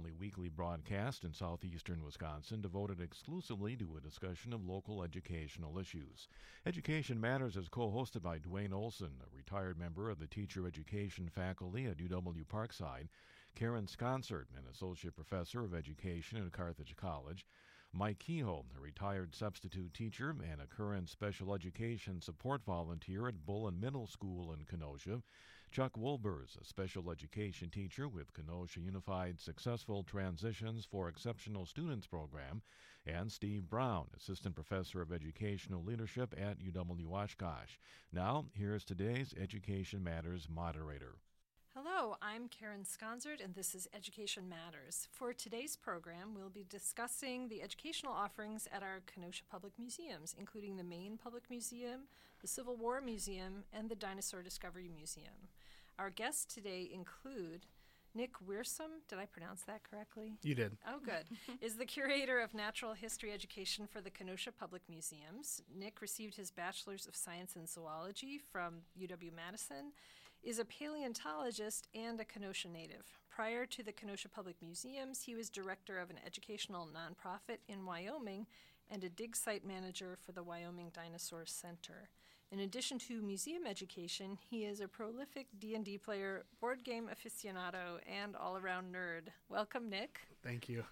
only weekly broadcast in southeastern Wisconsin devoted exclusively to a discussion of local educational issues. Education Matters is co-hosted by Dwayne Olson, a retired member of the teacher education faculty at UW Parkside, Karen Sconsert, an associate professor of education at Carthage College, Mike Kehoe, a retired substitute teacher and a current special education support volunteer at Bullen Middle School in Kenosha, Chuck Wolbers, a special education teacher with Kenosha Unified Successful Transitions for Exceptional Students program, and Steve Brown, assistant professor of educational leadership at UW Oshkosh. Now, here's today's Education Matters moderator. Hello, I'm Karen Sconsert, and this is Education Matters. For today's program, we'll be discussing the educational offerings at our Kenosha Public Museums, including the Maine Public Museum, the Civil War Museum, and the Dinosaur Discovery Museum. Our guests today include Nick Wiersum, did I pronounce that correctly? You did. Oh, good. Is the curator of natural history education for the Kenosha Public Museums. Nick received his Bachelor's of Science in Zoology from UW-Madison, is a paleontologist and a Kenosha native. Prior to the Kenosha Public Museums, he was director of an educational nonprofit in Wyoming and a dig site manager for the Wyoming Dinosaur Center. In addition to museum education, he is a prolific D&D player, board game aficionado, and all-around nerd. Welcome, Nick. Thank you.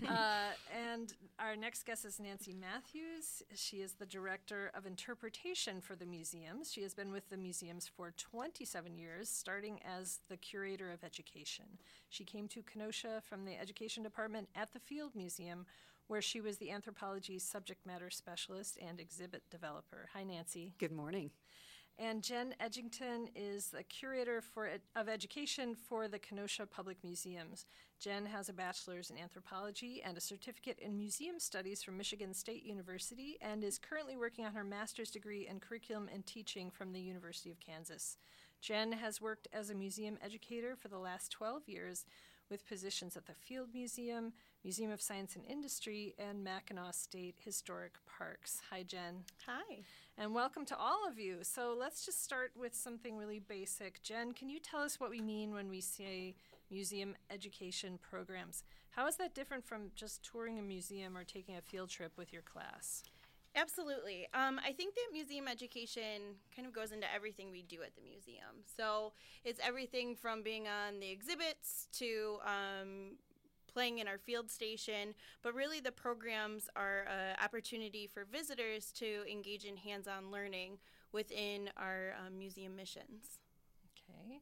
And our next guest is Nancy Matthews. She is the Director of Interpretation for the museums. She has been with the museums for 27 years, starting as the Curator of Education. She came to Kenosha from the Education Department at the Field Museum, where she was the anthropology subject matter specialist and exhibit developer. Hi, Nancy. Good morning. And Jen Edgington is the curator of education for the Kenosha Public Museums. Jen has a bachelor's in anthropology and a certificate in museum studies from Michigan State University and is currently working on her master's degree in curriculum and teaching from the University of Kansas. Jen has worked as a museum educator for the last 12 years with positions at the Field Museum, Museum of Science and Industry, and Mackinac State Historic Parks. Hi, Jen. Hi. And welcome to all of you. So let's just start with something really basic. Jen, can you tell us what we mean when we say museum education programs? How is that different from just touring a museum or taking a field trip with your class? Absolutely. I think that museum education kind of goes into everything we do at the museum. So it's everything from being on the exhibits to playing in our field station, but really the programs are an opportunity for visitors to engage in hands-on learning within our museum missions. Okay.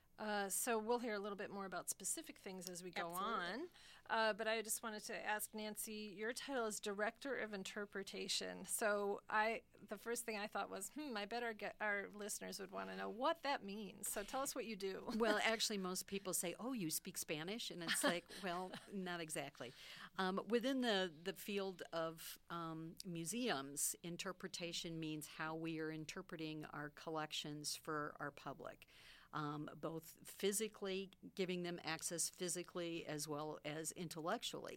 So we'll hear a little bit more about specific things as we go Absolutely. on. But I just wanted to ask Nancy, your title is Director of Interpretation. So the first thing I thought was, I bet our listeners would want to know what that means. So tell us what you do. Well, actually, most people say, oh, you speak Spanish? And it's like, well, not exactly. Within the field of museums, interpretation means how we are interpreting our collections for our public. Both physically, giving them access physically as well as intellectually.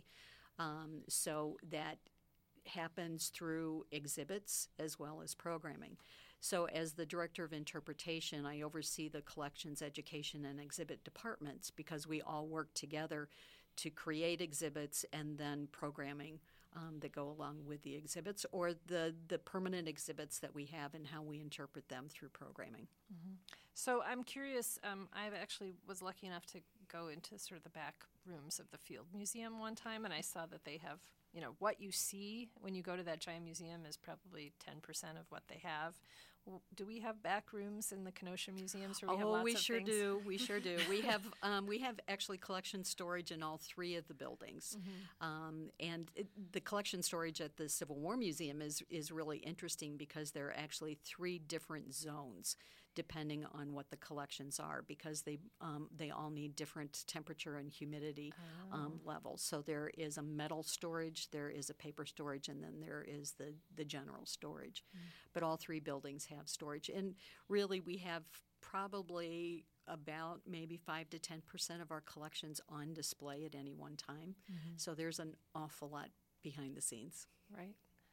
So that happens through exhibits as well as programming. So as the Director of Interpretation, I oversee the collections, education, and exhibit departments because we all work together to create exhibits and then programming that go along with the exhibits or the permanent exhibits that we have and how we interpret them through programming. Mm-hmm. So I'm curious, I actually was lucky enough to go into sort of the back rooms of the Field Museum one time, and I saw that they have, what you see when you go to that giant museum is probably 10% of what they have. Do we have back rooms in the Kenosha museums where we have lots we of sure things? do. We sure do. We have actually collection storage in all three of the buildings. Mm-hmm. The collection storage at the Civil War Museum is really interesting because there are actually three different zones depending on what the collections are because they all need different temperature and humidity levels. So there is a metal storage, there is a paper storage, and then there is the general storage. Mm-hmm. But all three buildings have storage. And really we have probably about maybe 5 to 10% of our collections on display at any one time. Mm-hmm. So there's an awful lot behind the scenes. Right.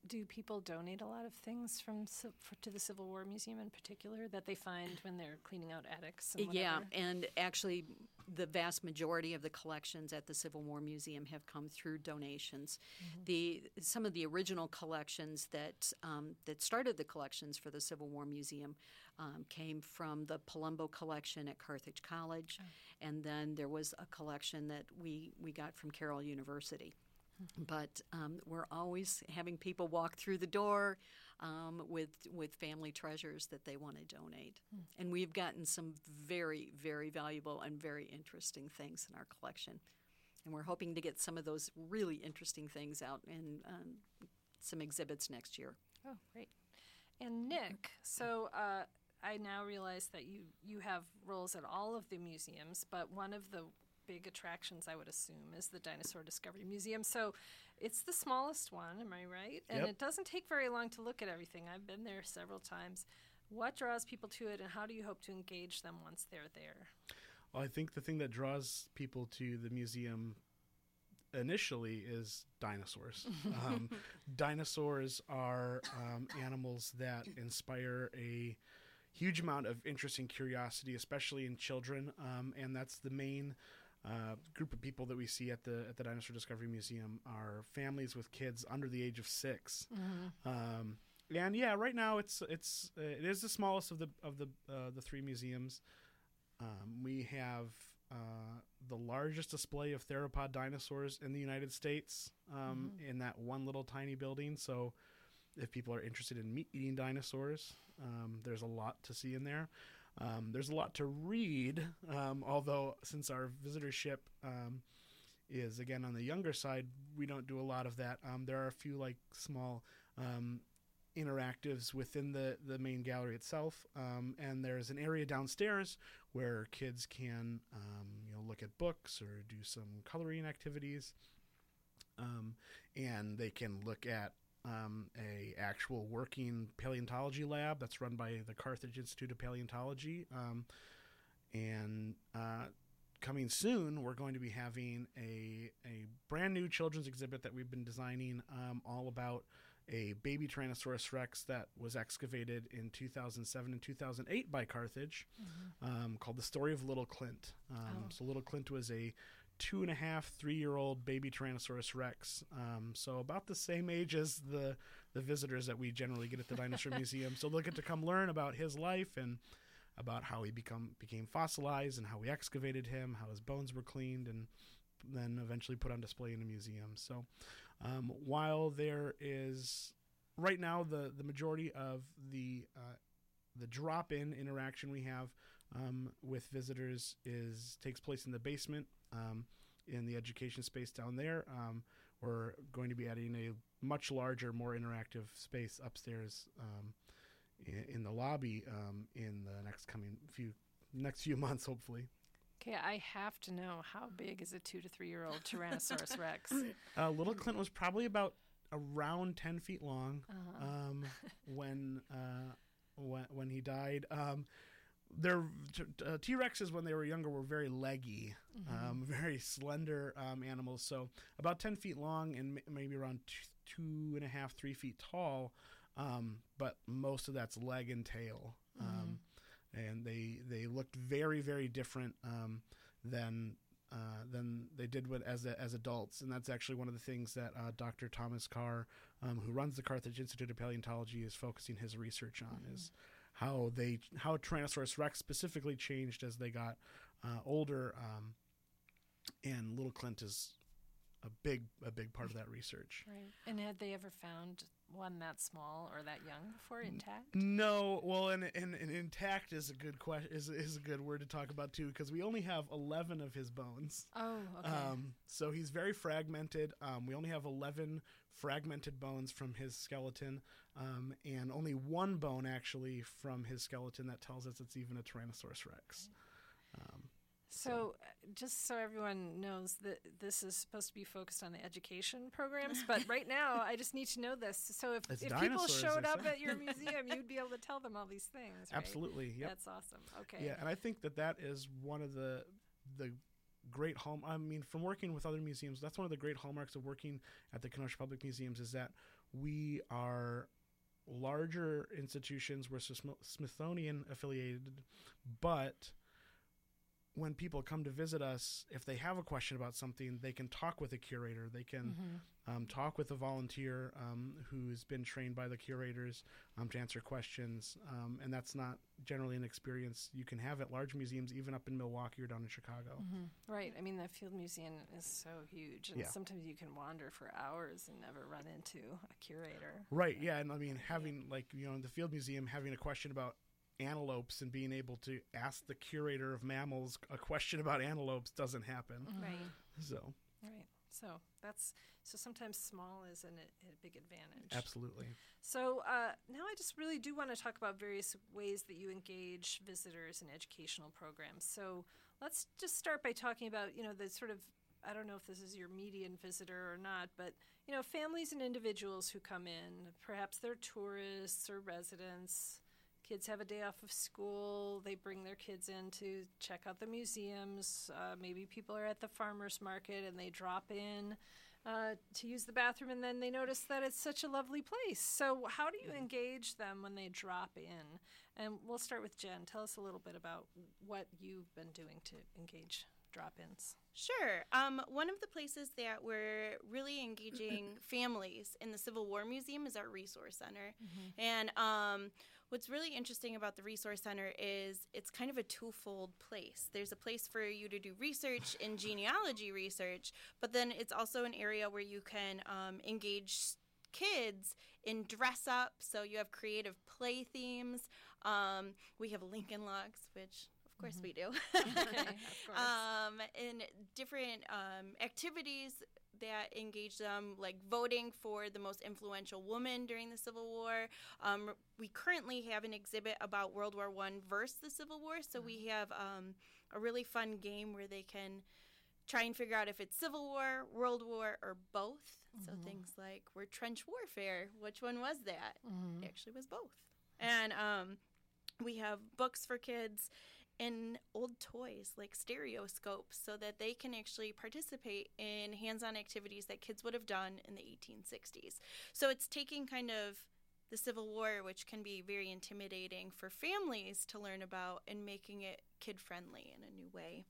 do people donate a lot of things to the Civil War Museum in particular that they find when they're cleaning out attics and whatever? Yeah, and actually the vast majority of the collections at the Civil War Museum have come through donations. Some of the original collections that started the collections for the Civil War Museum came from the Palumbo collection at Carthage College, and then there was a collection that we got from Carroll University. But we're always having people walk through the door with family treasures that they want to donate. And we've gotten some very, very valuable and very interesting things in our collection. And we're hoping to get some of those really interesting things out in some exhibits next year. Oh, great. And Nick, so I now realize that you have roles at all of the museums, but one of the big attractions, I would assume, is the Dinosaur Discovery Museum. So it's the smallest one, am I right? And it doesn't take very long to look at everything. I've been there several times. What draws people to it, and how do you hope to engage them once they're there? Well, I think the thing that draws people to the museum initially is dinosaurs. Dinosaurs are animals that inspire a huge amount of interest and curiosity, especially in children, and that's the main group of people that we see at the Dinosaur Discovery Museum are families with kids under the age of 6. And yeah, right now it is the smallest of the three museums. We have the largest display of theropod dinosaurs in the United States in that one little tiny building. So if people are interested in meat-eating dinosaurs, there's a lot to see in there. There's a lot to read, although since our visitorship is, again, on the younger side, we don't do a lot of that. There are a few small interactives within the main gallery itself, and there's an area downstairs where kids can look at books or do some coloring activities, and they can look at a actual working paleontology lab that's run by the Carthage Institute of Paleontology. And coming soon, we're going to be having a brand new children's exhibit that we've been designing all about a baby Tyrannosaurus Rex that was excavated in 2007 and 2008 by Carthage, called The Story of Little Clint. So Little Clint was a 2.5, 3-year-old baby Tyrannosaurus Rex, so about the same age as the visitors that we generally get at the Dinosaur Museum. So they'll get to come learn about his life and about how he became fossilized and how we excavated him, how his bones were cleaned, and then eventually put on display in a museum. So while there is right now the majority of the drop-in interaction we have with visitors takes place in the basement, in the education space down there. We're going to be adding a much larger, more interactive space upstairs in the lobby in the next few months, hopefully. Okay, I have to know, how big is a 2 to 3-year-old Tyrannosaurus Rex? Little Clint was probably about around 10 feet long when he died. T-Rexes, when they were younger, were very leggy, very slender animals. So about 10 feet long and maybe around 2.5, 3 feet tall. But most of that's leg and tail. And they looked very, very different than they did as adults. And that's actually one of the things that Dr. Thomas Carr, who runs the Carthage Institute of Paleontology, is focusing his research on, is how Tyrannosaurus Rex specifically changed as they got older, and Little Clint is a big part of that research. Right. And had they ever found one that small or that young before, intact? No. Well, and intact is a good is a good word to talk about too, because we only have 11 of his bones. Oh, okay. So he's very fragmented. We only have 11 fragmented bones from his skeleton, and only one bone actually from his skeleton that tells us it's even a Tyrannosaurus Rex. So just so everyone knows, that this is supposed to be focused on the education programs, but right now I just need to know this. So if people showed up at your museum, you'd be able to tell them all these things, right? Absolutely. Yep. That's awesome. Okay. Yeah, and I think that is one of the great from working with other museums, that's one of the great hallmarks of working at the Kenosha Public Museums is that we are larger institutions. We're Smithsonian affiliated, but when people come to visit us, if they have a question about something, they can talk with a curator. They can talk with a volunteer who's been trained by the curators to answer questions. And that's not generally an experience you can have at large museums, even up in Milwaukee or down in Chicago. Right. I mean, the Field Museum is so huge, and sometimes you can wander for hours and never run into a curator. Right. Yeah. And I mean, having in the Field Museum, having a question about antelopes and being able to ask the curator of mammals a question about antelopes doesn't happen. Right. So sometimes small is a big advantage. Absolutely. So now I just really do want to talk about various ways that you engage visitors in educational programs. So let's just start by talking about, the sort of, I don't know if this is your median visitor or not, but, families and individuals who come in, perhaps they're tourists or residents. Kids have a day off of school. They bring their kids in to check out the museums. Maybe people are at the farmer's market and they drop in to use the bathroom, and then they notice that it's such a lovely place. So how do you engage them when they drop in? And we'll start with Jen. Tell us a little bit about what you've been doing to engage drop-ins. Sure. One of the places that we're really engaging families in the Civil War Museum is our Resource Center. And what's really interesting about the Resource Center is it's kind of a twofold place. There's a place for you to do research and genealogy research, but then it's also an area where you can engage kids in dress up. So you have creative play themes. We have Lincoln Logs, which of course we do. Okay, of course. And different activities that engage them, like voting for the most influential woman during the Civil War. We currently have an exhibit about World War I versus the Civil War, so we have a really fun game where they can try and figure out if it's Civil War, World War, or both. So things like, we're trench warfare. Which one was that? It actually was both. And we have books for kids and old toys like stereoscopes so that they can actually participate in hands-on activities that kids would have done in the 1860s. So it's taking kind of the Civil War, which can be very intimidating for families to learn about, and making it kid-friendly in a new way.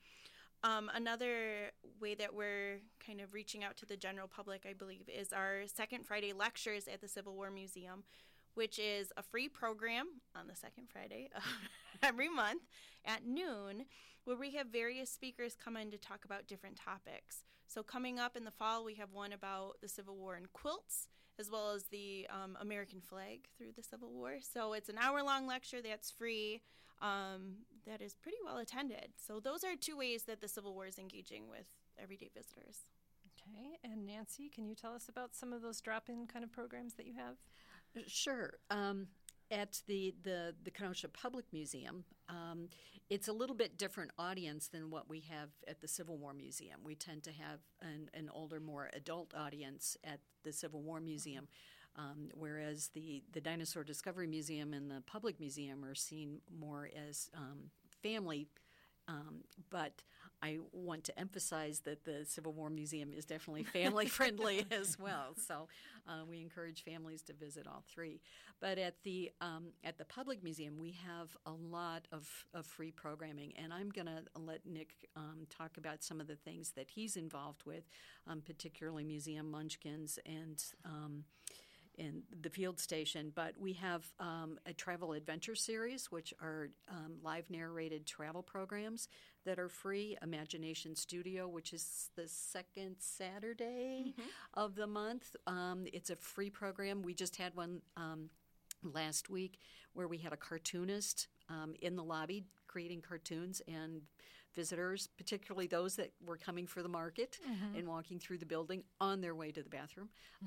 Another way that we're kind of reaching out to the general public, I believe, is our Second Friday lectures at the Civil War Museum, which is a free program on the second Friday of every month at noon, where we have various speakers come in to talk about different topics. So coming up in the fall, we have one about the Civil War and quilts, as well as the American flag through the Civil War. So it's an hour-long lecture that's free, that is pretty well attended. So those are two ways that the Civil War is engaging with everyday visitors. Okay, and Nancy, can you tell us about some of those drop-in kind of programs that you have? Sure. At the Kenosha Public Museum, it's a little bit different audience than what we have at the Civil War Museum. We tend to have an older, more adult audience at the Civil War Museum, whereas the Dinosaur Discovery Museum and the Public Museum are seen more as family. But I want to emphasize that the Civil War Museum is definitely family-friendly as well. So we encourage families to visit all three. But at the Public Museum, we have a lot of free programming. And I'm going to let Nick talk about some of the things that he's involved with, particularly Museum Munchkins and in the field station. But we have a travel adventure series, which are live narrated travel programs that are free. Imagination Studio, which is the second Saturday of the month. It's a free program. We just had one last week where we had a cartoonist in the lobby creating cartoons, and visitors, particularly those that were coming for the market and walking through the building on their way to the bathroom,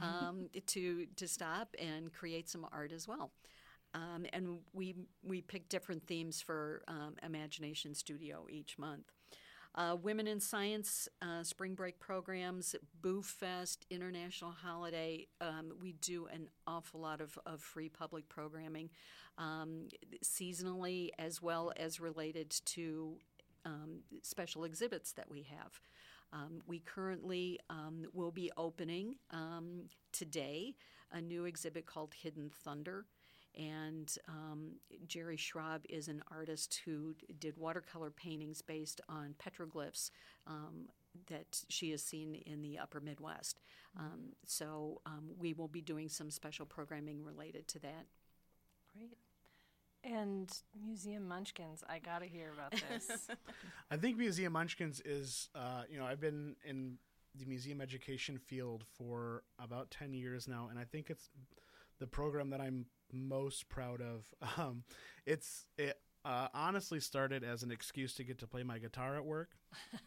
to stop and create some art as well. And we pick different themes for Imagination Studio each month. Women in Science, spring break programs, Boo Fest, International Holiday. We do an awful lot of free public programming, seasonally as well as related to special exhibits that we have. We currently will be opening today a new exhibit called Hidden Thunder. And Jerry Schraub is an artist who did watercolor paintings based on petroglyphs that she has seen in the upper Midwest. So we will be doing some special programming related to that. Great. And Museum Munchkins, I got to hear about this. I think Museum Munchkins is, I've been in the museum education field for about 10 years now, and I think it's the program that I'm most proud of. It honestly started as an excuse to get to play my guitar at work.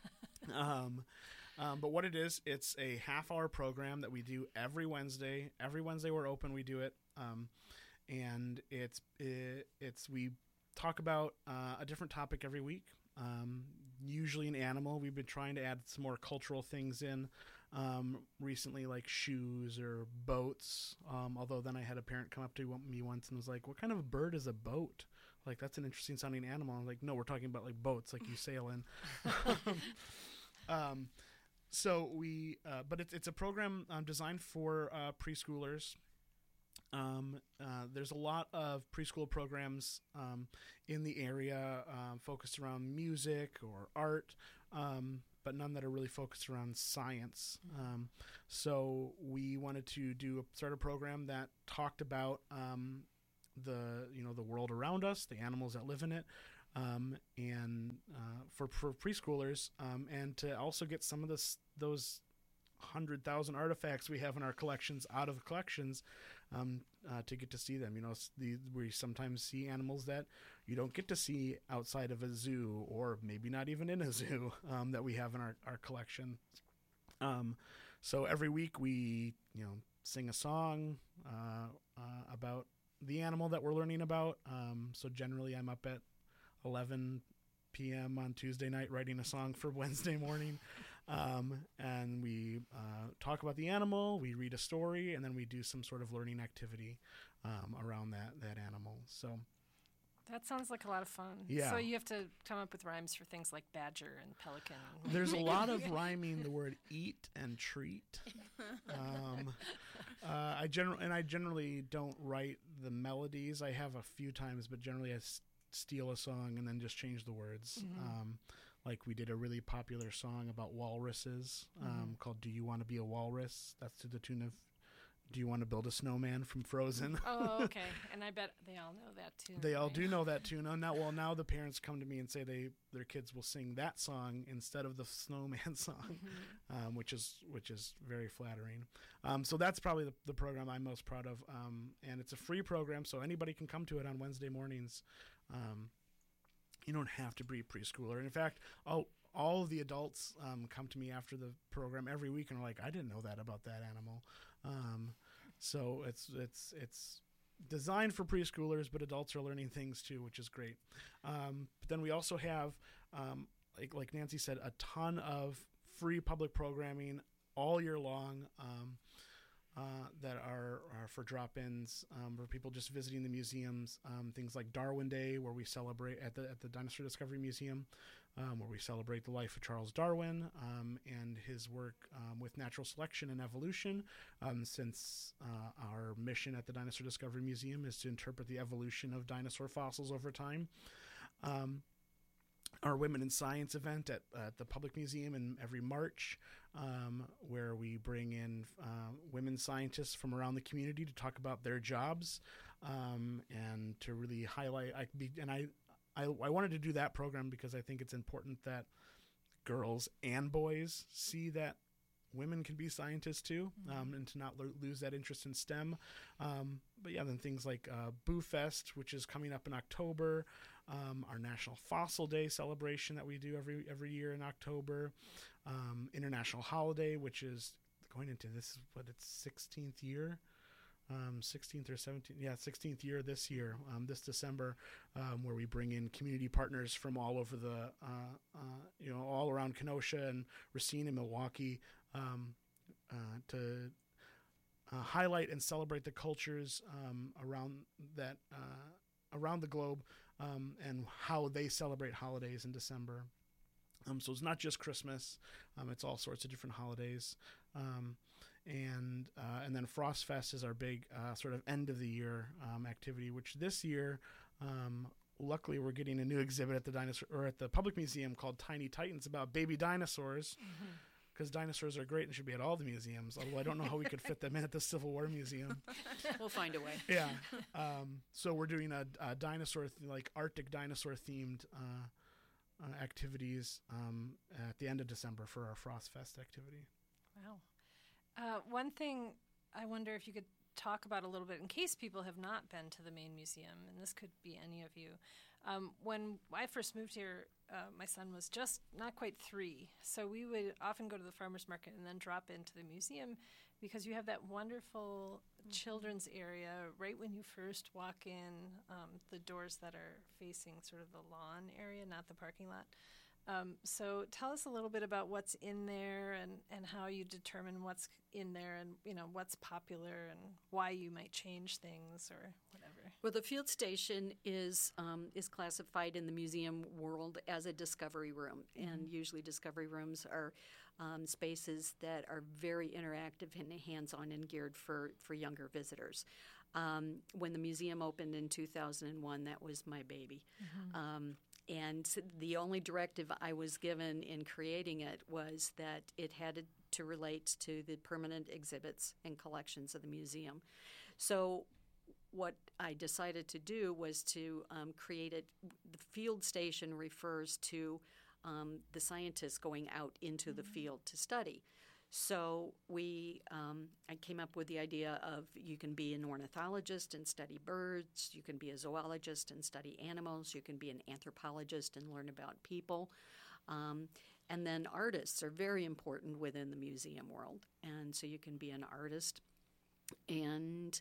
But what it is, it's a half-hour program that we do every Wednesday. Every Wednesday we're open, we do it. And we talk about a different topic every week, usually an animal. We've been trying to add some more cultural things in recently, like shoes or boats. Although then I had a parent come up to me once and was like, "What kind of a bird is a boat? Like, that's an interesting sounding animal." I'm like, "No, we're talking about like boats, like you sail in." But it's a program designed for preschoolers. There's a lot of preschool programs in the area focused around music or art, but none that are really focused around science. So we wanted to start a program that talked about the world around us, the animals that live in it, and for preschoolers, and to also get some of those 100,000 artifacts we have in our collections out of the collections, to get to see them. We sometimes see animals that you don't get to see outside of a zoo, or maybe not even in a zoo, that we have in our collection. So every week we sing a song about the animal that we're learning about. So generally I'm up at 11 p.m. on Tuesday night writing a song for Wednesday morning. And we talk about the animal, we read a story, and then we do some sort of learning activity around that animal. So that sounds like a lot of fun. Yeah. So you have to come up with rhymes for things like badger and pelican. There's a lot of rhyming the word eat and treat. I generally don't write the melodies. I have a few times, but generally I steal a song and then just change the words. Like we did a really popular song about walruses called "Do You Want to Be a Walrus?" That's to the tune of "Do You Want to Build a Snowman" from Frozen. Oh, okay. And I bet they all know that tune. They all right? do know that tune. Now the parents come to me and say their kids will sing that song instead of the snowman song, which is very flattering. So that's probably the program I'm most proud of. And it's a free program, so anybody can come to it on Wednesday mornings. You don't have to be a preschooler. In fact, all of the adults come to me after the program every week and are like, "I didn't know that about that animal." So it's designed for preschoolers, but adults are learning things too, which is great. But then we also have, like Nancy said, a ton of free public programming all year long. That are for drop-ins, for people just visiting the museums. Things like Darwin Day, where we celebrate at the Dinosaur Discovery Museum, where we celebrate the life of Charles Darwin and his work with natural selection and evolution, since our mission at the Dinosaur Discovery Museum is to interpret the evolution of dinosaur fossils over time. Our Women in Science event at the Public Museum in every March, where we bring in women scientists from around the community to talk about their jobs, and to really highlight. I wanted to do that program because I think it's important that girls and boys see that women can be scientists too, and to not lose that interest in STEM. But yeah, then things like Boo Fest, which is coming up in October, our National Fossil Day celebration that we do every year in October, International Holiday, which is going into its 16th year. 16th or 17th, 16th year this year, this December, where we bring in community partners from all over all around Kenosha and Racine and Milwaukee, to highlight and celebrate the cultures around the globe, and how they celebrate holidays in December. So it's not just Christmas; it's all sorts of different holidays, and then Frost Fest is our big sort of end of the year activity. Which this year, luckily, we're getting a new exhibit at the Public Museum called Tiny Titans about baby dinosaurs. Because dinosaurs are great and should be at all the museums. Although I don't know how we could fit them in at the Civil War Museum. We'll find a way. Yeah. So we're doing a dinosaur, like Arctic dinosaur themed activities at the end of December for our Frost Fest activity. Wow. One thing I wonder if you could talk about a little bit, in case people have not been to the main museum, and this could be any of you. When I first moved here, my son was just not quite 3, so we would often go to the farmer's market and then drop into the museum because you have that wonderful children's area right when you first walk in, the doors that are facing sort of the lawn area, not the parking lot. So tell us a little bit about what's in there and how you determine what's in there and, what's popular and why you might change things or whatever. Well, the field station is classified in the museum world as a discovery room, and usually discovery rooms are spaces that are very interactive and hands-on and geared for younger visitors. When the museum opened in 2001, that was my baby. And the only directive I was given in creating it was that it had to relate to the permanent exhibits and collections of the museum. So what I decided to do was to create it. The field station refers to the scientists going out into the field to study. So I came up with the idea of you can be an ornithologist and study birds, you can be a zoologist and study animals, you can be an anthropologist and learn about people. And then artists are very important within the museum world. And so you can be an artist. And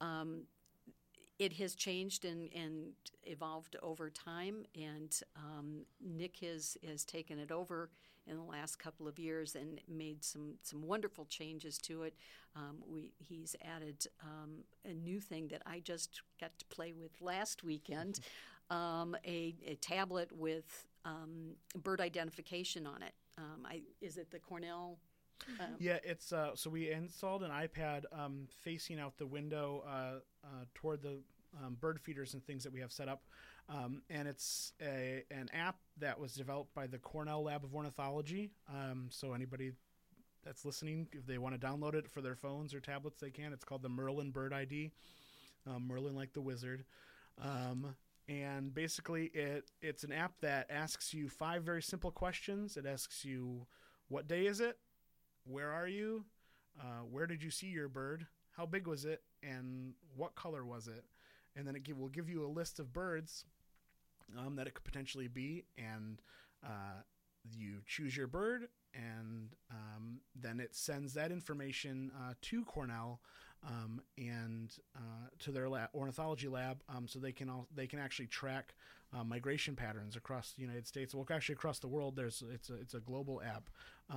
it has changed and evolved over time. And Nick has taken it over in the last couple of years and made some wonderful changes to it. He's added a new thing that I just got to play with last weekend, a tablet with bird identification on it. Is it the Cornell? Yeah, it's so we installed an iPad facing out the window toward the bird feeders and things that we have set up. And it's an app that was developed by the Cornell Lab of Ornithology. So anybody that's listening, if they want to download it for their phones or tablets, they can. It's called the Merlin Bird ID, Merlin like the wizard. And basically it's an app that asks you 5 very simple questions. It asks you, what day is it? Where are you? Where did you see your bird? How big was it? And what color was it? And then it will give you a list of birds that it could potentially be, and you choose your bird, and then it sends that information to Cornell and to their ornithology lab, so they can actually track migration patterns across the United States. Well, actually across the world. It's a global app.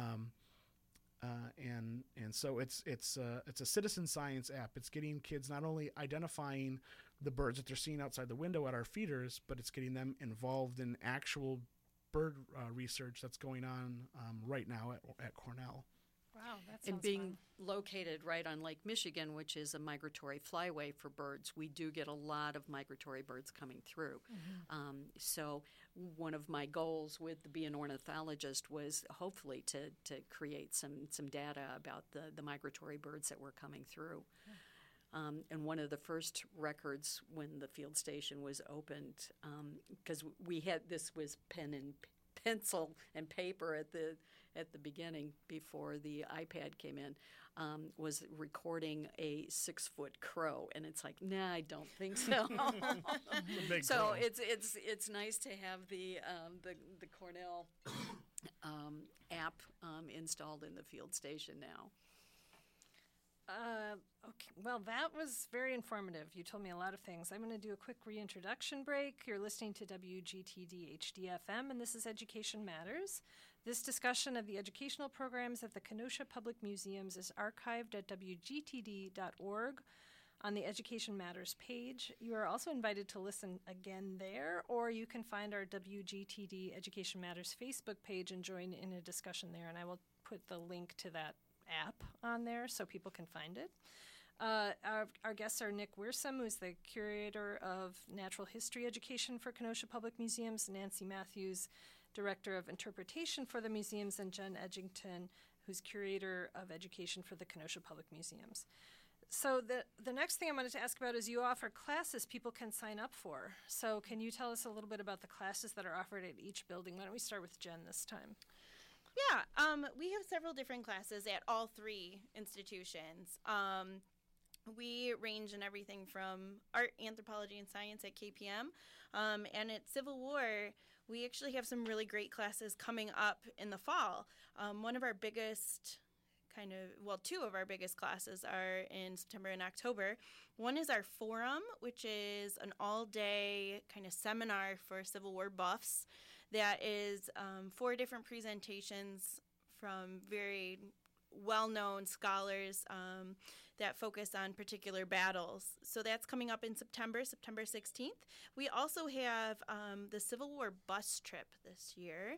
And so it's a citizen science app. It's getting kids not only identifying the birds that they're seeing outside the window at our feeders, but it's getting them involved in actual bird research that's going on right now at Cornell. Wow, that sounds And being fun. located right on Lake Michigan, which is a migratory flyway for birds, we do get a lot of migratory birds coming through. So one of my goals with the Be an Ornithologist was hopefully to create some data about the migratory birds that were coming through. And one of the first records when the field station was opened, because this was pen and pencil and paper at the beginning before the iPad came in, was recording a 6-foot crow, and it's like, nah, I don't think so. So crow. it's nice to have the Cornell app installed in the field station now. Okay. Well, that was very informative. You told me a lot of things. I'm going to do a quick reintroduction break. You're listening to WGTD HD-FM, and this is Education Matters. This discussion of the educational programs at the Kenosha Public Museums is archived at WGTD.org. on the Education Matters page. You are also invited to listen again there, or you can find our WGTD Education Matters Facebook page and join in a discussion there. And I will put the link to that app on there so people can find it. Our guests are Nick Wiersum, who's the Curator of Natural History Education for Kenosha Public Museums, Nancy Matthews, Director of Interpretation for the museums, and Jen Edgington, who's Curator of Education for the Kenosha Public Museums. So the next thing I wanted to ask about is you offer classes people can sign up for. So can you tell us a little bit about the classes that are offered at each building? Why don't we start with Jen this time? Yeah, we have several different classes at all three institutions. We range in everything from art, anthropology, and science at KPM. And at Civil War, we actually have some really great classes coming up in the fall. One of our biggest two of our biggest classes are in September and October. One is our forum, which is an all-day kind of seminar for Civil War buffs that is 4 different presentations from very well-known scholars that focus on particular battles. So that's coming up in September 16th. We also have the Civil War bus trip this year.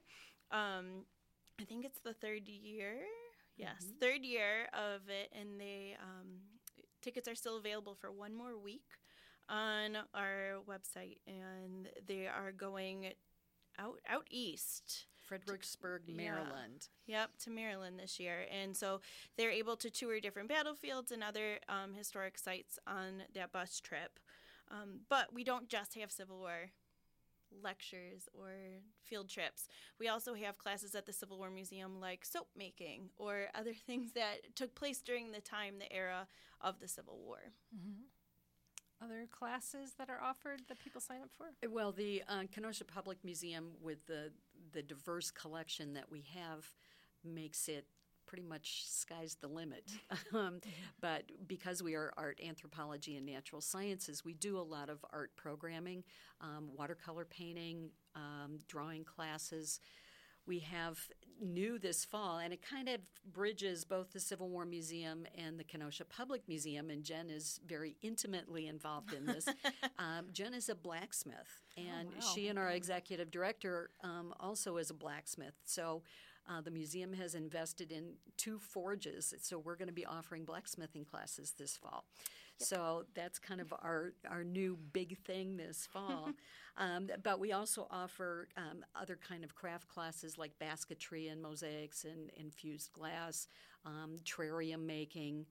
I think it's the 3rd year. Yes, 3rd year of it, and they tickets are still available for 1 more week on our website, and they are going out east. Fredericksburg, Maryland. Yep, to Maryland this year. And so they're able to tour different battlefields and other historic sites on that bus trip. But we don't just have Civil War lectures or field trips. We also have classes at the Civil War Museum like soap making or other things that took place during the era of the Civil War. Mm-hmm. Other classes that are offered that people sign up for? Well, the Kenosha Public Museum, with the diverse collection that we have, makes it pretty much sky's the limit. But because we are art, anthropology, and natural sciences, we do a lot of art programming, watercolor painting, drawing classes. We have new this fall, and it kind of bridges both the Civil War Museum and the Kenosha Public Museum, and Jen is very intimately involved in this. Jen is a blacksmith, and she and our executive director also is a blacksmith. So the museum has invested in 2 forges, so we're going to be offering blacksmithing classes this fall. Yep. So that's kind of our new big thing this fall. But we also offer other kind of craft classes like basketry and mosaics and infused glass, terrarium making,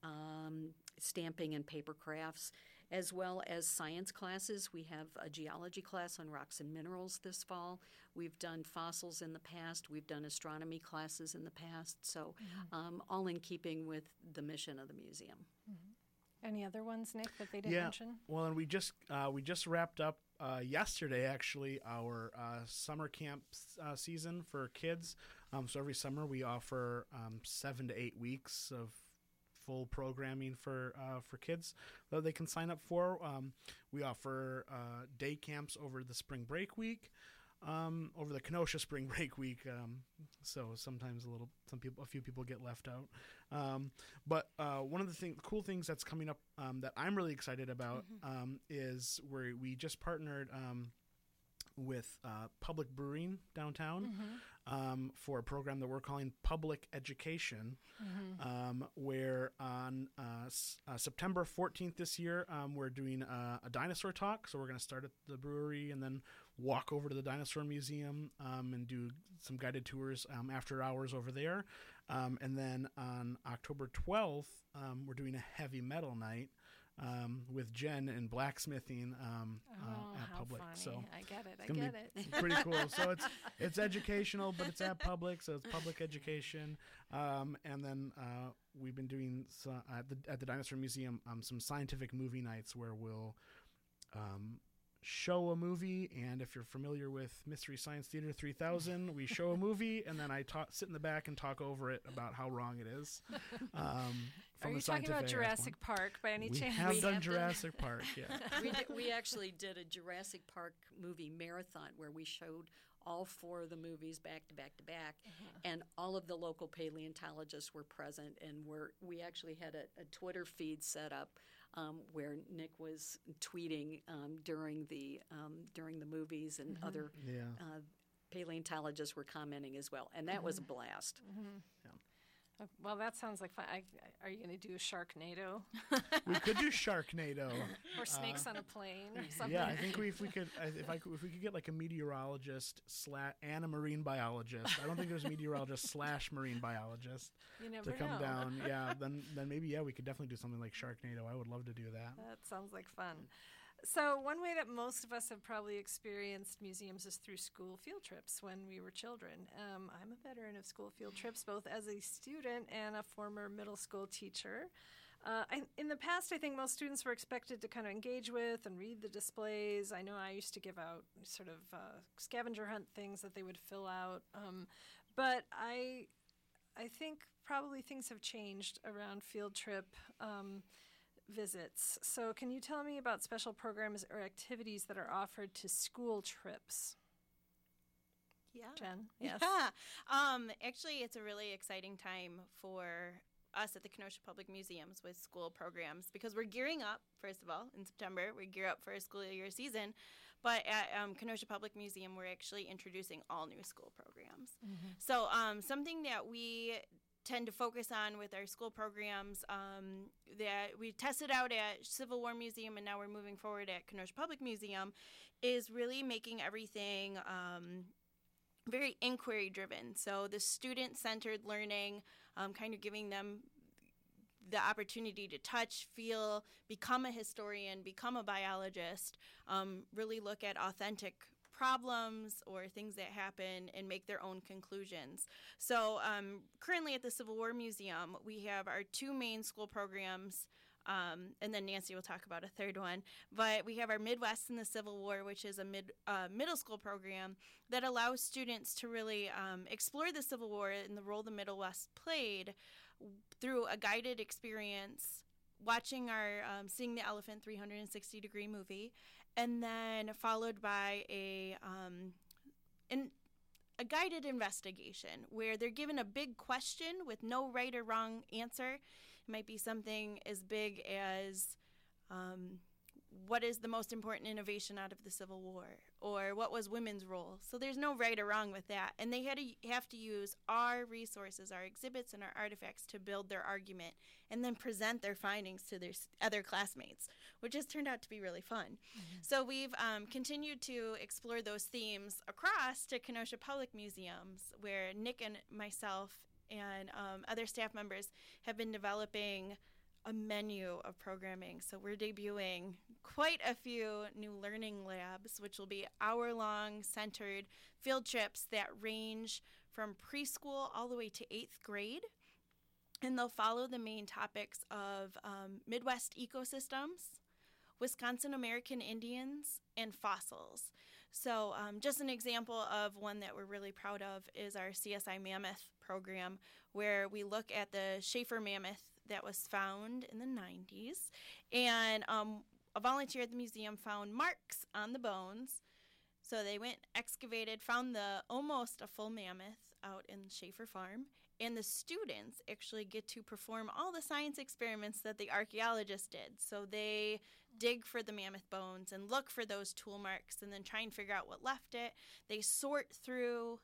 stamping and paper crafts, as well as science classes. We have a geology class on rocks and minerals this fall. We've done fossils in the past. We've done astronomy classes in the past. So all in keeping with the mission of the museum. Mm-hmm. Any other ones, Nick, that they didn't mention? Well, and we just wrapped up yesterday, actually, our summer camp season for kids. So every summer we offer 7 to 8 weeks of full programming for kids that they can sign up for. We offer day camps over the spring break week, over the Kenosha spring break week. So sometimes a few people get left out. But one of the cool things that's coming up that I'm really excited about is where we just partnered with Public Brewing downtown for a program that we're calling Public Education, where on September 14th this year, we're doing a dinosaur talk. So we're going to start at the brewery and then walk over to the Dinosaur Museum and do some guided tours after hours over there. And then on October 12th, we're doing a heavy metal night with Jen and blacksmithing at Public. Funny. So I get it. it's gonna be pretty cool. So it's educational, but it's at Public, so it's public education. And then we've been doing at the Dinosaur Museum some scientific movie nights where we'll show a movie, and if you're familiar with Mystery Science Theater 3000, we show a movie, and then I sit in the back and talk over it about how wrong it is. Are you talking about Jurassic Park by any chance? We have done Jurassic Park, yeah. We actually did a Jurassic Park movie marathon where we showed all 4 of the movies back to back to back, and all of the local paleontologists were present, and we actually had a Twitter feed set up where Nick was tweeting during the movies, and other paleontologists were commenting as well, and that was a blast. Well, that sounds like fun. Are you going to do a Sharknado We could do Sharknado. or Snakes on a Plane or something? Yeah, I think if we could get like a meteorologist and a marine biologist. I don't think there's a meteorologist / marine biologist You never to come know. down. Yeah, then maybe we could definitely do something like Sharknado. I would love to do that. That sounds like fun. So one way that most of us have probably experienced museums is through school field trips when we were children. I'm a veteran of school field trips, both as a student and a former middle school teacher. In the past, I think most students were expected to kind of engage with and read the displays. I know I used to give out sort of scavenger hunt things that they would fill out. But I think probably things have changed around field trip visits. So can you tell me about special programs or activities that are offered to school trips? Yeah. Jen? Yes. Yeah. Actually, it's a really exciting time for us at the Kenosha Public Museums with school programs because we're gearing up, first of all, in September. We gear up for a school year season. But at Kenosha Public Museum, we're actually introducing all new school programs. So something that we tend to focus on with our school programs that we tested out at Civil War Museum and now we're moving forward at Kenosha Public Museum is really making everything very inquiry driven. So the student-centered learning, kind of giving them the opportunity to touch, feel, become a historian, become a biologist, really look at authentic problems or things that happen and make their own conclusions. So currently at the Civil War Museum, we have our 2 main school programs, and then Nancy will talk about a third one. But we have our Midwest in the Civil War, which is a middle school program that allows students to really explore the Civil War and the role the Middle West played through a guided experience, watching our Seeing the Elephant 360-degree movie, and then followed by a guided investigation where they're given a big question with no right or wrong answer. It might be something as big as what is the most important innovation out of the Civil War, or what was women's role. So there's no right or wrong with that. And they have to use our resources, our exhibits, and our artifacts to build their argument and then present their findings to their other classmates, which has turned out to be really fun. So we've continued to explore those themes across to Kenosha Public Museums, where Nick and myself and other staff members have been developing a menu of programming. So we're debuting quite a few new learning labs, which will be hour-long centered field trips that range from preschool all the way to 8th grade. And they'll follow the main topics of Midwest ecosystems, Wisconsin American Indians, and fossils. So just an example of one that we're really proud of is our CSI Mammoth program, where we look at the Schaefer mammoth that was found in the 90s. And a volunteer at the museum found marks on the bones. So they went, excavated, found almost a full mammoth out in Schaefer Farm. And the students actually get to perform all the science experiments that the archaeologists did. So they dig for the mammoth bones and look for those tool marks and then try and figure out what left it. They sort through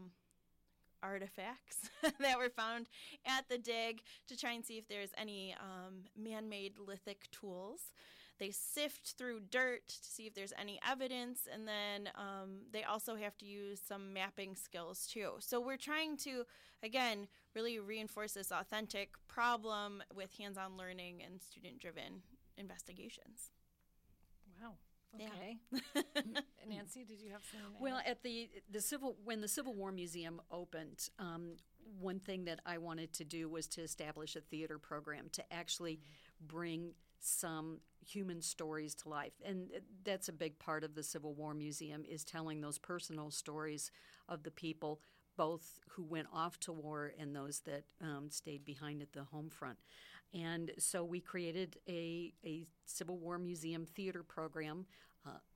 artifacts that were found at the dig to try and see if there's any man-made lithic tools. They sift through dirt to see if there's any evidence, and then they also have to use some mapping skills too. So we're trying to, again, really reinforce this authentic problem with hands-on learning and student-driven investigations. Wow. Okay. Nancy, did you have something to Well, add? at when the Civil War Museum opened, one thing that I wanted to do was to establish a theater program to actually bring some human stories to life. And that's a big part of the Civil War Museum, is telling those personal stories of the people, both who went off to war and those that stayed behind at the home front. And so we created a Civil War Museum theater program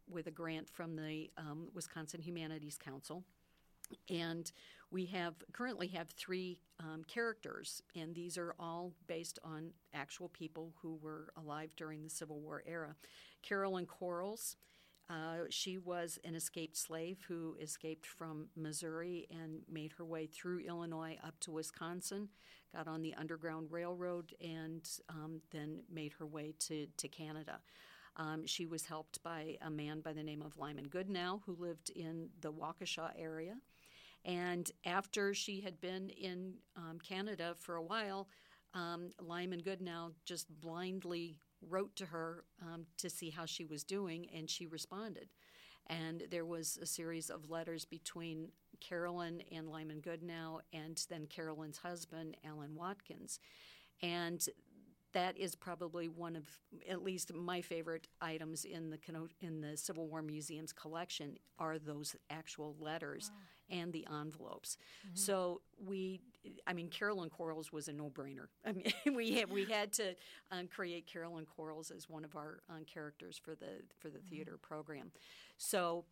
with a grant from the Wisconsin Humanities Council. And we currently have 3 characters, and these are all based on actual people who were alive during the Civil War era. Carolyn Quarles, she was an escaped slave who escaped from Missouri and made her way through Illinois up to Wisconsin, got on the Underground Railroad, and then made her way to Canada. She was helped by a man by the name of Lyman Goodnow, who lived in the Waukesha area. And after she had been in Canada for a while, Lyman Goodnow just blindly wrote to her to see how she was doing, and she responded. And there was a series of letters between Carolyn and Lyman Goodnow, and then Carolyn's husband, Alan Watkins. And that is probably one of, at least my favorite items in the Civil War Museum's collection are those actual letters and the envelopes. Mm-hmm. So Carolyn Quarles was a no-brainer. I mean, we had to create Carolyn Quarles as one of our characters for the theater program. So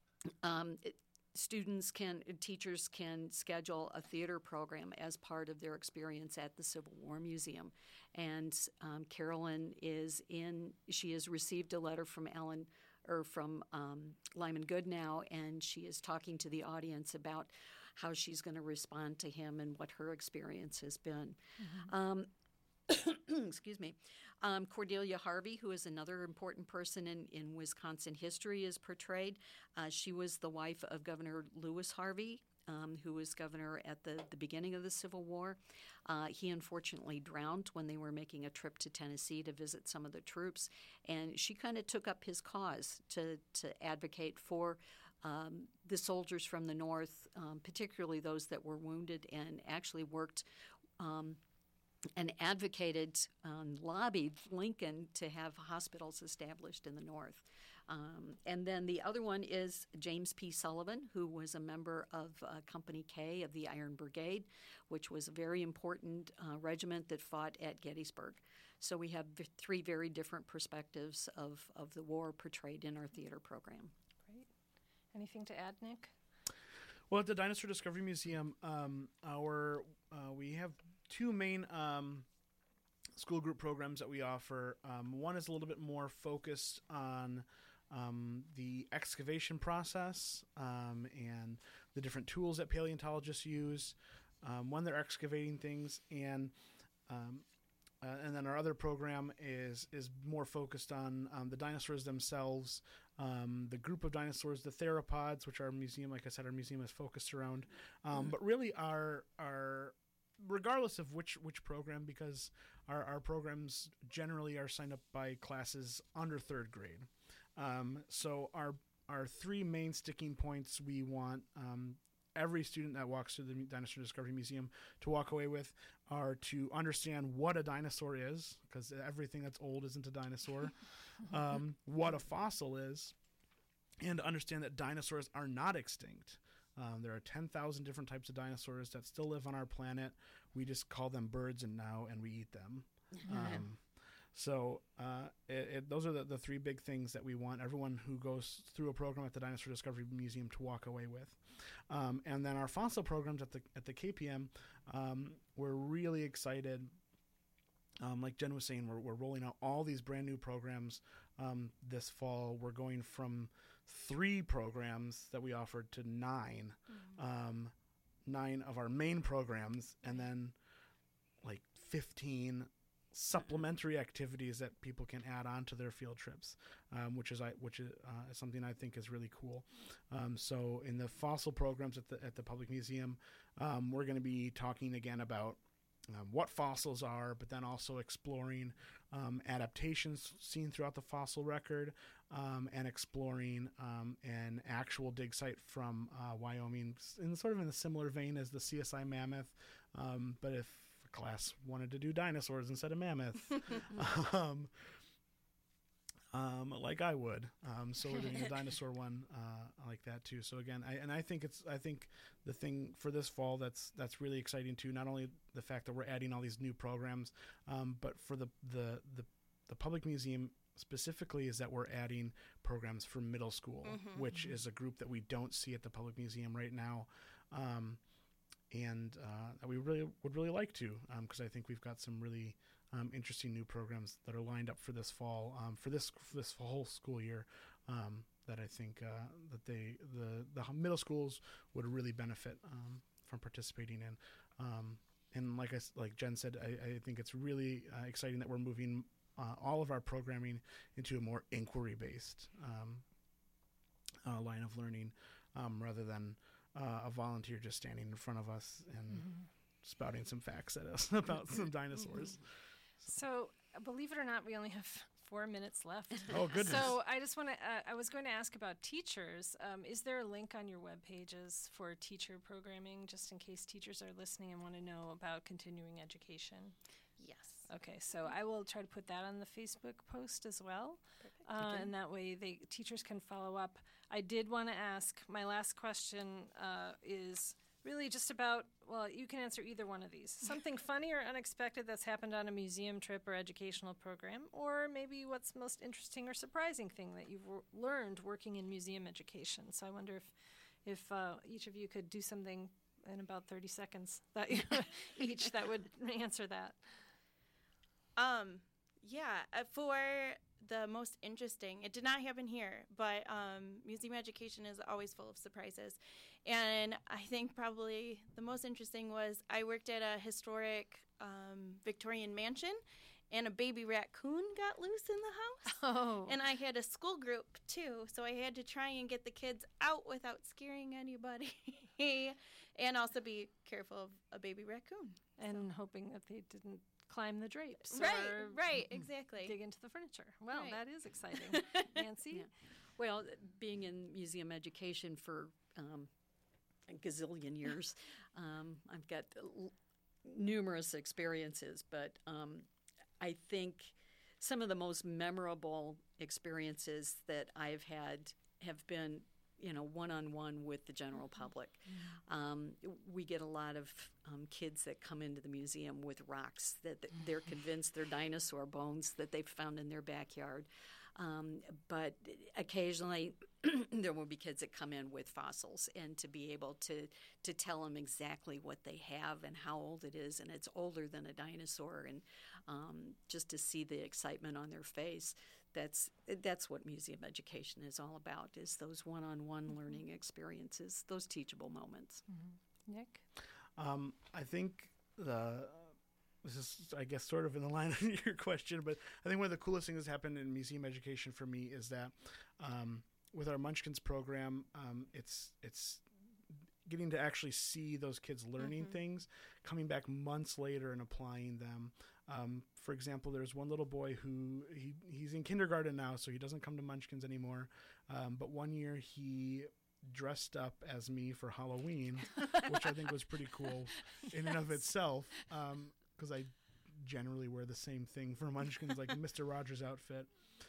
teachers can schedule a theater program as part of their experience at the Civil War Museum. And Carolyn she has received a letter from Lyman Goodnow, and she is talking to the audience about how she's going to respond to him and what her experience has been. Mm-hmm. Excuse me. Cordelia Harvey, who is another important person in Wisconsin history, is portrayed. She was the wife of Governor Lewis Harvey, who was governor at the beginning of the Civil War. He unfortunately drowned when they were making a trip to Tennessee to visit some of the troops, and she kind of took up his cause to advocate for the soldiers from the North, particularly those that were wounded, and actually worked and advocated, lobbied Lincoln to have hospitals established in the North. And then the other one is James P. Sullivan, who was a member of Company K of the Iron Brigade, which was a very important regiment that fought at Gettysburg. So we have 3 very different perspectives of the war portrayed in our theater program. Great. Anything to add, Nick? Well, at the Dinosaur Discovery Museum, we have 2 main school group programs that we offer. One is a little bit more focused on the excavation process and the different tools that paleontologists use when they're excavating things, and then our other program is more focused on the dinosaurs themselves, the group of dinosaurs, the theropods, which our museum, like I said, our museum is focused around. But really, our regardless of which program, because our programs generally are signed up by classes under 3rd grade. So our 3 main sticking points we want every student that walks through the Dinosaur Discovery Museum to walk away with are to understand what a dinosaur is, because everything that's old isn't a dinosaur, what a fossil is, and to understand that dinosaurs are not extinct. There are 10,000 different types of dinosaurs that still live on our planet. We just call them birds and we eat them. So those are the 3 big things that we want everyone who goes through a program at the Dinosaur Discovery Museum to walk away with. And then our fossil programs at the KPM, we're really excited. Like Jen was saying, we're rolling out all these brand new programs this fall. We're going from 3 programs that we offered to 9. 9 of our main programs, and then like 15 supplementary activities that people can add on to their field trips, which is something I think is really cool. So in the fossil programs at the Public Museum, we're going to be talking again about what fossils are, but then also exploring adaptations seen throughout the fossil record, and exploring an actual dig site from Wyoming, in a similar vein as the CSI Mammoth, but if a class wanted to do dinosaurs instead of mammoth, like I would. So we're doing a dinosaur one like that too. So again, I think the thing for this fall that's really exciting too, not only the fact that we're adding all these new programs, but for the Public Museum specifically is that we're adding programs for middle school, which is a group that we don't see at the Public Museum right now. And we would really like to, because I think we've got some really interesting new programs that are lined up for this fall, for this whole school year, that I think that the middle schools would really benefit from participating in. And like Jen said, I think it's really exciting that we're moving all of our programming into a more inquiry-based line of learning, rather than a volunteer just standing in front of us and spouting some facts at us about some dinosaurs. So, believe it or not, we only have 4 minutes left. Oh, goodness. So I just want to, I was going to ask about teachers. Is there a link on your web pages for teacher programming, just in case teachers are listening and want to know about continuing education? Yes. Okay, so I will try to put that on the Facebook post as well. And that way teachers can follow up. I did want to ask, my last question is really just about, well, you can answer either one of these. Something funny or unexpected that's happened on a museum trip or educational program, or maybe what's most interesting or surprising thing that you've learned working in museum education. So I wonder if each of you could do something in about 30 seconds that each that would answer that. For the most interesting, it did not happen here, but museum education is always full of surprises. And I think probably the most interesting was I worked at a historic Victorian mansion, and a baby raccoon got loose in the house. Oh. And I had a school group too, so I had to try and get the kids out without scaring anybody. And also be careful of a baby raccoon. And hoping that they didn't climb the drapes. Right, exactly. Dig into the furniture. Well, Right. that is exciting. Nancy? Yeah. Well, being in museum education for a gazillion years, I've got numerous experiences, but I think some of the most memorable experiences that I've had have been, one-on-one with the general public. We get a lot of kids that come into the museum with rocks that they're convinced they're dinosaur bones that they've found in their backyard. But occasionally there will be kids that come in with fossils, and to be able to tell them exactly what they have and how old it is, and it's older than a dinosaur, and just to see the excitement on their face. That's what museum education is all about, is those one-on-one learning experiences, those teachable moments. Nick? I think this is, I guess, sort of in the line of your question, but I think one of the coolest things that's happened in museum education for me is that with our Munchkins program, it's getting to actually see those kids learning things, coming back months later and applying them. For example, there's one little boy who he's in kindergarten now, so he doesn't come to Munchkins anymore. But one year he dressed up as me for Halloween, which I think was pretty cool in and of itself, because I generally wear the same thing for Munchkins, like a Mr. Rogers outfit.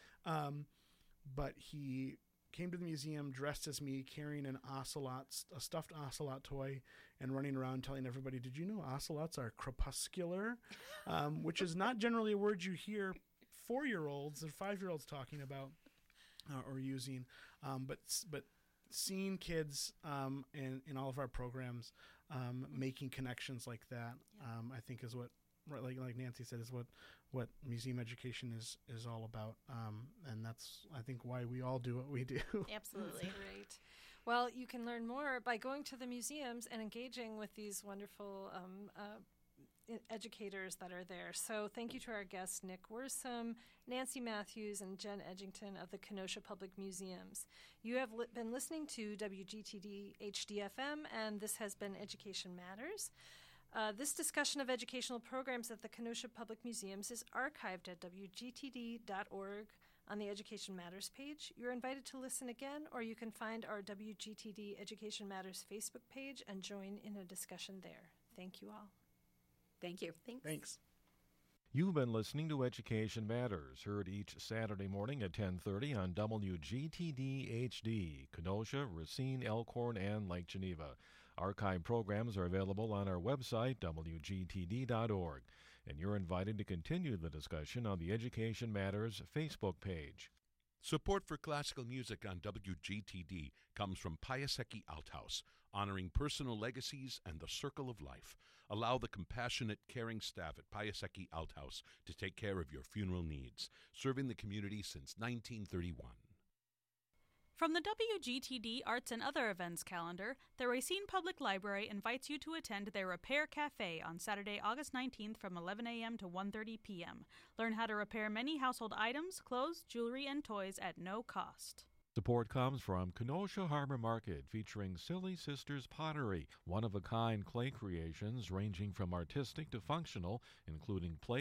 But he came to the museum dressed as me, carrying a stuffed ocelot toy, and running around telling everybody, "Did you know ocelots are crepuscular?" Which is not generally a word you hear 4-year-olds or 5-year-olds talking about or using. But seeing kids in all of our programs making connections like that, I think is what, like Nancy said, is what museum education is all about, and that's, I think, why we all do what we do. Absolutely. Great. Well, you can learn more by going to the museums and engaging with these wonderful educators that are there. So thank you to our guests, Nick Worsom, Nancy Matthews, and Jen Edgington of the Kenosha Public Museums. You have been listening to WGTD HD-FM, and this has been Education Matters. This discussion of educational programs at the Kenosha Public Museums is archived at WGTD.org on the Education Matters page. You're invited to listen again, or you can find our WGTD Education Matters Facebook page and join in a discussion there. Thank you all. Thank you. Thanks. You've been listening to Education Matters, heard each Saturday morning at 10:30 on WGTD HD, Kenosha, Racine, Elkhorn, and Lake Geneva. Archive programs are available on our website, WGTD.org. and you're invited to continue the discussion on the Education Matters Facebook page. Support for classical music on WGTD comes from Piasecki Althouse, honoring personal legacies and the circle of life. Allow the compassionate, caring staff at Piasecki Althouse to take care of your funeral needs, serving the community since 1931. From the WGTD Arts and Other Events calendar, the Racine Public Library invites you to attend their Repair Cafe on Saturday, August 19th from 11 a.m. to 1:30 p.m. Learn how to repair many household items, clothes, jewelry, and toys at no cost. Support comes from Kenosha Harbor Market, featuring Silly Sisters Pottery, one-of-a-kind clay creations ranging from artistic to functional, including plate